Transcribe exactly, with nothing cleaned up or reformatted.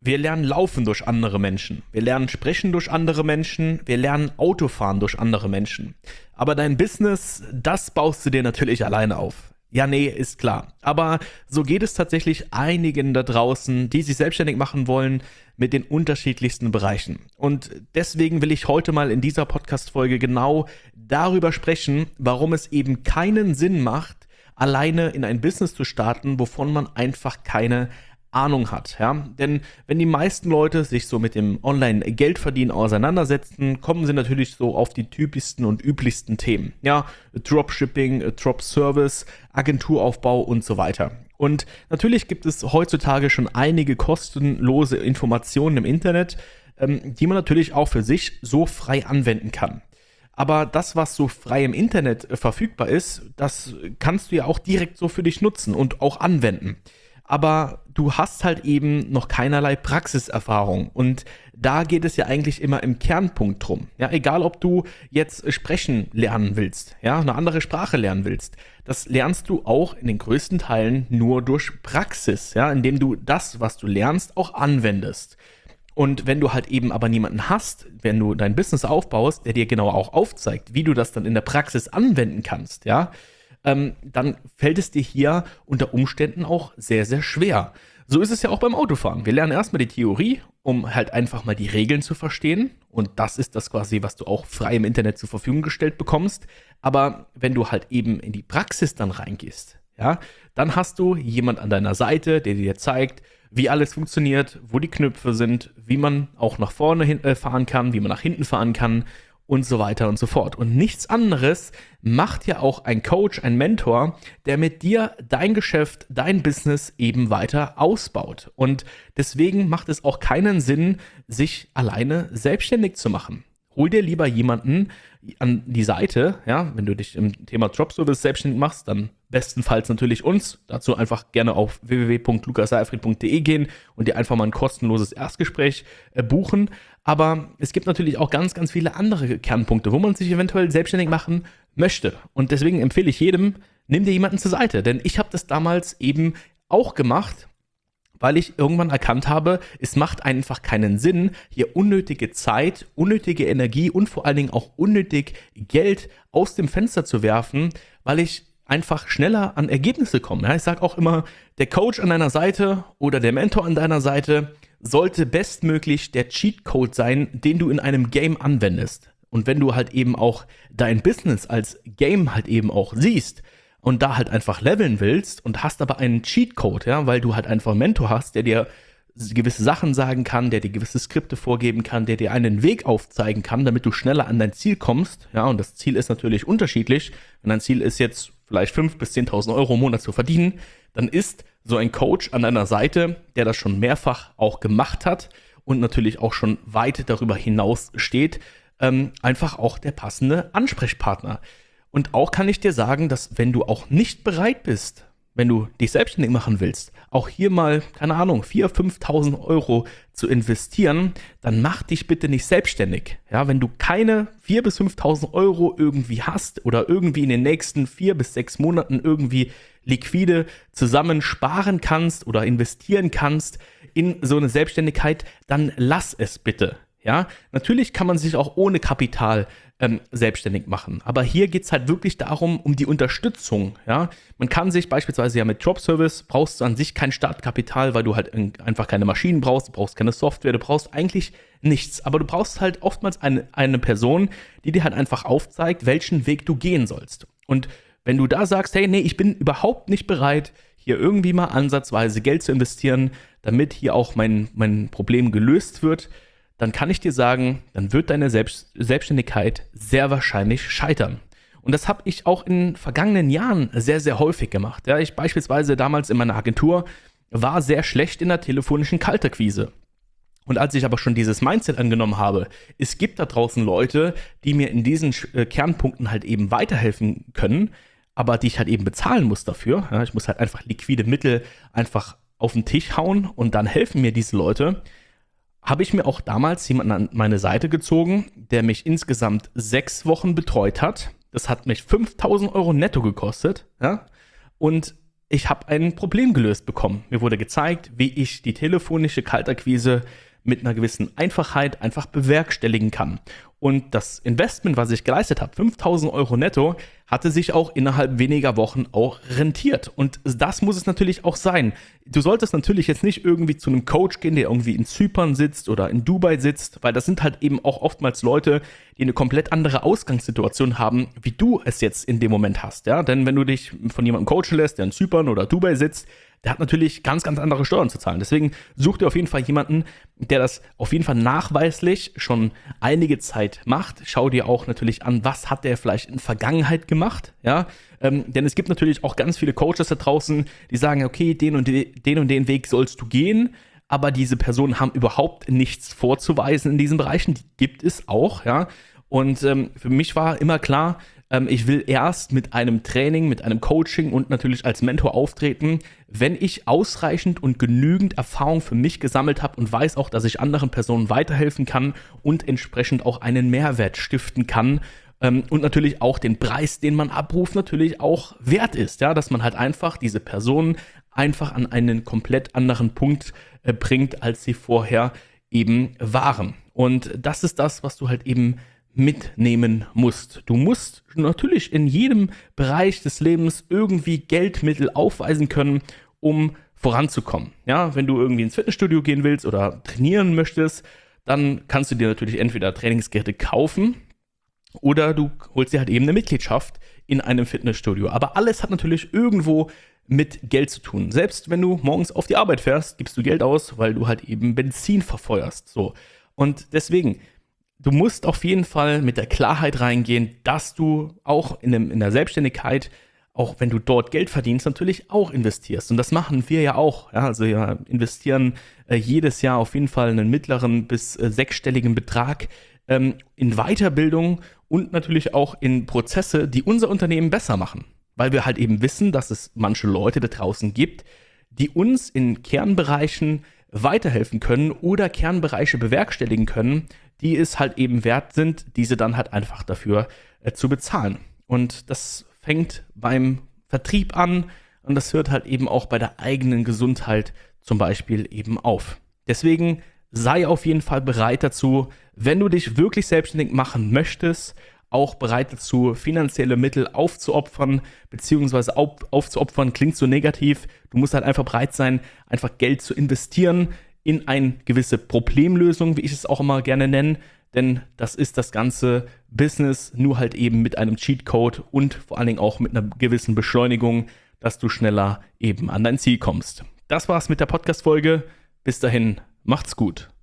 Wir lernen Laufen durch andere Menschen. Wir lernen Sprechen durch andere Menschen. Wir lernen Autofahren durch andere Menschen. Aber dein Business, das baust du dir natürlich alleine auf. Ja, nee, ist klar. Aber so geht es tatsächlich einigen da draußen, die sich selbstständig machen wollen mit den unterschiedlichsten Bereichen. Und deswegen will ich heute mal in dieser Podcast-Folge genau darüber sprechen, warum es eben keinen Sinn macht, alleine in ein Business zu starten, wovon man einfach keine Ahnung hat, ja, denn wenn die meisten Leute sich so mit dem Online-Geldverdienen auseinandersetzen, kommen sie natürlich so auf die typischsten und üblichsten Themen, ja, Dropshipping, Drop-Service, Agenturaufbau und so weiter. Und natürlich gibt es heutzutage schon einige kostenlose Informationen im Internet, ähm, die man natürlich auch für sich so frei anwenden kann. Aber das, was so frei im Internet äh, verfügbar ist, das kannst du ja auch direkt so für dich nutzen und auch anwenden. Aber du hast halt eben noch keinerlei Praxiserfahrung und da geht es ja eigentlich immer im Kernpunkt drum. Ja, egal ob du jetzt sprechen lernen willst, ja, eine andere Sprache lernen willst, das lernst du auch in den größten Teilen nur durch Praxis, ja, indem du das, was du lernst, auch anwendest. Und wenn du halt eben aber niemanden hast, wenn du dein Business aufbaust, der dir genau auch aufzeigt, wie du das dann in der Praxis anwenden kannst, ja, ähm, dann fällt es dir hier unter Umständen auch sehr, sehr schwer. So ist es ja auch beim Autofahren. Wir lernen erstmal die Theorie, um halt einfach mal die Regeln zu verstehen. Und das ist das quasi, was du auch frei im Internet zur Verfügung gestellt bekommst. Aber wenn du halt eben in die Praxis dann reingehst, ja, dann hast du jemand an deiner Seite, der dir zeigt, wie alles funktioniert, wo die Knöpfe sind, wie man auch nach vorne hin, äh, fahren kann, wie man nach hinten fahren kann und so weiter und so fort. Und nichts anderes macht ja auch ein Coach, ein Mentor, der mit dir dein Geschäft, dein Business eben weiter ausbaut. Und deswegen macht es auch keinen Sinn, sich alleine selbstständig zu machen. Hol dir lieber jemanden an die Seite, ja, wenn du dich im Thema Dropservice selbstständig machst, dann bestenfalls natürlich uns. Dazu einfach gerne auf w w w punkt lukas seifried punkt d e gehen und dir einfach mal ein kostenloses Erstgespräch äh, buchen. Aber es gibt natürlich auch ganz, ganz viele andere Kernpunkte, wo man sich eventuell selbstständig machen möchte. Und deswegen empfehle ich jedem, nimm dir jemanden zur Seite. Denn ich habe das damals eben auch gemacht, weil ich irgendwann erkannt habe, es macht einfach keinen Sinn, hier unnötige Zeit, unnötige Energie und vor allen Dingen auch unnötig Geld aus dem Fenster zu werfen, weil ich einfach schneller an Ergebnisse komme. Ja, ich sage auch immer, der Coach an deiner Seite oder der Mentor an deiner Seite sollte bestmöglich der Cheatcode sein, den du in einem Game anwendest. Und wenn du halt eben auch dein Business als Game halt eben auch siehst, und da halt einfach leveln willst und hast aber einen Cheatcode, ja, weil du halt einfach einen Mentor hast, der dir gewisse Sachen sagen kann, der dir gewisse Skripte vorgeben kann, der dir einen Weg aufzeigen kann, damit du schneller an dein Ziel kommst, ja, und das Ziel ist natürlich unterschiedlich. Wenn dein Ziel ist jetzt vielleicht fünftausend bis zehntausend Euro im Monat zu verdienen, dann ist so ein Coach an deiner Seite, der das schon mehrfach auch gemacht hat und natürlich auch schon weit darüber hinaus steht, ähm, einfach auch der passende Ansprechpartner. Und auch kann ich dir sagen, dass wenn du auch nicht bereit bist, wenn du dich selbstständig machen willst, auch hier mal, keine Ahnung, viertausend, fünftausend Euro zu investieren, dann mach dich bitte nicht selbstständig. Ja, wenn du keine viertausend bis fünftausend Euro irgendwie hast oder irgendwie in den nächsten vier bis sechs Monaten irgendwie liquide zusammen sparen kannst oder investieren kannst in so eine Selbstständigkeit, dann lass es bitte. Ja, natürlich kann man sich auch ohne Kapital ähm, selbstständig machen, aber hier geht es halt wirklich darum, um die Unterstützung. Ja, man kann sich beispielsweise ja mit Dropservice, brauchst du an sich kein Startkapital, weil du halt einfach keine Maschinen brauchst, du brauchst keine Software, du brauchst eigentlich nichts, aber du brauchst halt oftmals eine, eine Person, die dir halt einfach aufzeigt, welchen Weg du gehen sollst. Und wenn du da sagst, hey, nee, ich bin überhaupt nicht bereit, hier irgendwie mal ansatzweise Geld zu investieren, damit hier auch mein, mein Problem gelöst wird, dann kann ich dir sagen, dann wird deine Selbst- Selbstständigkeit sehr wahrscheinlich scheitern. Und das habe ich auch in vergangenen Jahren sehr, sehr häufig gemacht. Ja, ich beispielsweise damals in meiner Agentur war sehr schlecht in der telefonischen Kaltakquise. Und als ich aber schon dieses Mindset angenommen habe, es gibt da draußen Leute, die mir in diesen äh, Kernpunkten halt eben weiterhelfen können, aber die ich halt eben bezahlen muss dafür. Ja, ich muss halt einfach liquide Mittel einfach auf den Tisch hauen und dann helfen mir diese Leute. Habe ich mir auch damals jemanden an meine Seite gezogen, der mich insgesamt sechs Wochen betreut hat. Das hat mich fünftausend Euro netto gekostet. Ja? Und ich habe ein Problem gelöst bekommen. Mir wurde gezeigt, wie ich die telefonische Kaltakquise mit einer gewissen Einfachheit einfach bewerkstelligen kann. Und das Investment, was ich geleistet habe, fünftausend Euro netto, hatte sich auch innerhalb weniger Wochen auch rentiert. Und das muss es natürlich auch sein. Du solltest natürlich jetzt nicht irgendwie zu einem Coach gehen, der irgendwie in Zypern sitzt oder in Dubai sitzt, weil das sind halt eben auch oftmals Leute, die eine komplett andere Ausgangssituation haben, wie du es jetzt in dem Moment hast. Ja? Denn wenn du dich von jemandem coachen lässt, der in Zypern oder Dubai sitzt, der hat natürlich ganz, ganz andere Steuern zu zahlen. Deswegen such dir auf jeden Fall jemanden, der das auf jeden Fall nachweislich schon einige Zeit macht. Schau dir auch natürlich an, was hat der vielleicht in Vergangenheit gemacht, ja, ähm, denn es gibt natürlich auch ganz viele Coaches da draußen, die sagen, okay, den und de, den und den Weg sollst du gehen, aber diese Personen haben überhaupt nichts vorzuweisen in diesen Bereichen, die gibt es auch, ja, und ähm, für mich war immer klar, ähm, ich will erst mit einem Training, mit einem Coaching und natürlich als Mentor auftreten, wenn ich ausreichend und genügend Erfahrung für mich gesammelt habe und weiß auch, dass ich anderen Personen weiterhelfen kann und entsprechend auch einen Mehrwert stiften kann ähm, und natürlich auch den Preis, den man abruft, natürlich auch wert ist, ja, dass man halt einfach diese Personen einfach an einen komplett anderen Punkt äh, bringt, als sie vorher eben waren. Und das ist das, was du halt eben mitnehmen musst. Du musst natürlich in jedem Bereich des Lebens irgendwie Geldmittel aufweisen können, um voranzukommen. Ja, wenn du irgendwie ins Fitnessstudio gehen willst oder trainieren möchtest, dann kannst du dir natürlich entweder Trainingsgeräte kaufen oder du holst dir halt eben eine Mitgliedschaft in einem Fitnessstudio. Aber alles hat natürlich irgendwo mit Geld zu tun. Selbst wenn du morgens auf die Arbeit fährst, gibst du Geld aus, weil du halt eben Benzin verfeuerst. So. Und deswegen, du musst auf jeden Fall mit der Klarheit reingehen, dass du auch in, dem, in der Selbstständigkeit, auch wenn du dort Geld verdienst, natürlich auch investierst. Und das machen wir ja auch. Ja, also wir investieren äh, jedes Jahr auf jeden Fall einen mittleren bis äh, sechsstelligen Betrag ähm, in Weiterbildung und natürlich auch in Prozesse, die unser Unternehmen besser machen. Weil wir halt eben wissen, dass es manche Leute da draußen gibt, die uns in Kernbereichen weiterhelfen können oder Kernbereiche bewerkstelligen können, die es halt eben wert sind, diese dann halt einfach dafür äh, zu bezahlen. Und das fängt beim Vertrieb an und das hört halt eben auch bei der eigenen Gesundheit zum Beispiel eben auf. Deswegen sei auf jeden Fall bereit dazu, wenn du dich wirklich selbstständig machen möchtest, auch bereit dazu, finanzielle Mittel aufzuopfern, beziehungsweise auf, aufzuopfern, klingt so negativ. Du musst halt einfach bereit sein, einfach Geld zu investieren in eine gewisse Problemlösung, wie ich es auch immer gerne nenne, denn das ist das ganze Business, nur halt eben mit einem Cheatcode und vor allen Dingen auch mit einer gewissen Beschleunigung, dass du schneller eben an dein Ziel kommst. Das war's mit der Podcast-Folge. Bis dahin, macht's gut.